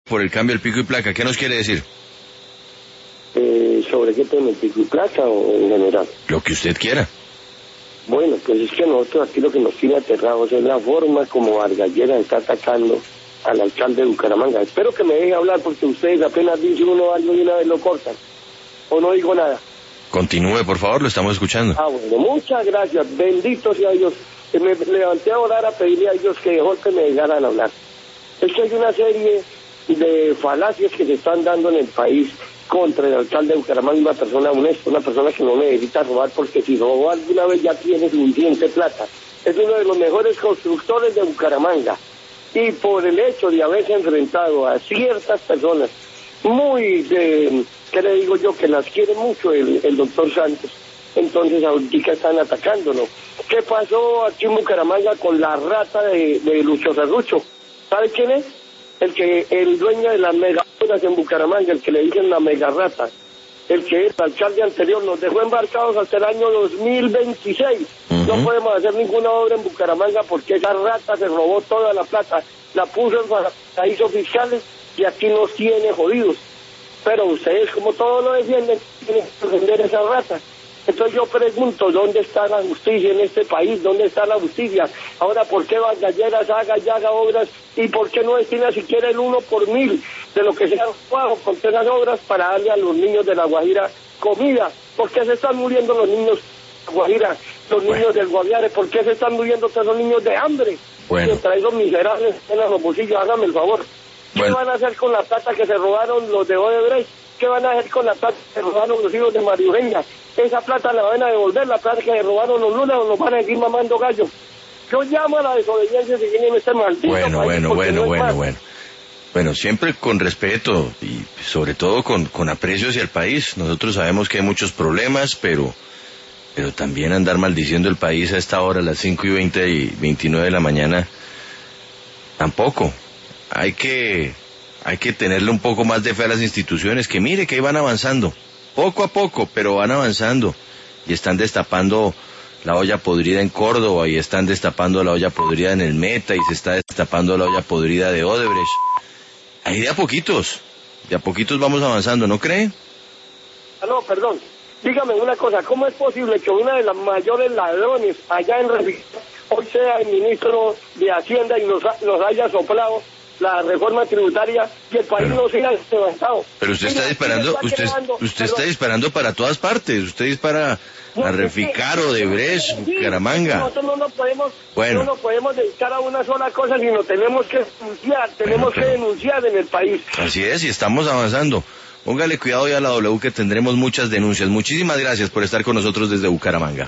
por el cambio del pico y placa. ¿Qué nos quiere decir? ¿Sobre qué tema? ¿El pico y placa o en general? Lo que usted quiera. Bueno, pues es que nosotros aquí lo que nos tiene aterrados es la forma como Vargas Lleras está atacando al alcalde de Bucaramanga. Espero que me deje hablar porque ustedes apenas dicen uno algo y una vez lo cortan. O no digo nada. Continúe, por favor, lo estamos escuchando. Bueno, muchas gracias. Bendito sea Dios. Me levanté a orar a pedirle a Dios que mejor que me dejaran hablar. Es que hay una serie de falacias que se están dando en el país contra el alcalde de Bucaramanga, una persona honesta, una persona que no necesita robar, porque si robó alguna vez ya tiene suficiente plata. Es uno de los mejores constructores de Bucaramanga. Y por el hecho de haberse enfrentado a ciertas personas muy, ¿qué le digo yo? Que las quiere mucho el doctor Santos. Entonces ahorita están atacándolo. ¿Qué pasó aquí en Bucaramanga con la rata de Lucho Serrucho? ¿Sabe quién es? El dueño de las megahoras en Bucaramanga, el que le dicen la mega rata, el que el alcalde anterior nos dejó embarcados hasta el año 2026. No podemos hacer ninguna obra en Bucaramanga porque esa rata se robó toda la plata, la puso en paraísos fiscales y aquí nos tiene jodidos. Pero ustedes, como todos lo defienden, tienen que defender esa rata. Entonces yo pregunto, ¿dónde está la justicia en este país? ¿Dónde está la justicia? Ahora, ¿por qué Vargas Lleras haga obras y por qué no destina siquiera el 1 por 1000 de lo que se ha robado con esas obras para darle a los niños de La Guajira comida? ¿Por qué se están muriendo los niños de La Guajira, los niños del Guaviare? ¿Por qué se están muriendo todos los niños de hambre? Mientras esos miserables en los bolsillos, háganme el favor. ¿Qué van a hacer con la plata que se robaron los de Odebrecht? ¿Qué van a hacer con la plata que se robaron los hijos de María Eugenia? Esa plata la van a devolver, la plata que se robaron los lunes, o nos van a seguir mamando gallo. Yo llamo a la desobediencia si viene este maldito país. Bueno, siempre con respeto y sobre todo con aprecio hacia el país. Nosotros sabemos que hay muchos problemas, pero también andar maldiciendo el país a esta hora, a las 5:20 y 29 de la mañana, tampoco. Hay que tenerle un poco más de fe a las instituciones, que mire que ahí van avanzando, poco a poco, pero van avanzando, y están destapando la olla podrida en Córdoba, y están destapando la olla podrida en el Meta, y se está destapando la olla podrida de Odebrecht. Ahí de a poquitos vamos avanzando, ¿no cree? No, perdón, dígame una cosa, ¿cómo es posible que una de las mayores ladrones allá en Recife hoy sea el ministro de Hacienda y nos haya soplado la reforma tributaria y el país no siga levantado? Pero usted está disparando, usted está disparando para todas partes. Usted dispara a Reficar, Odebrecht, Bucaramanga. Nosotros no nos podemos dedicar a una sola cosa, sino tenemos que denunciar en el país. Así es, y estamos avanzando. Póngale cuidado ya a la W, que tendremos muchas denuncias. Muchísimas gracias por estar con nosotros desde Bucaramanga.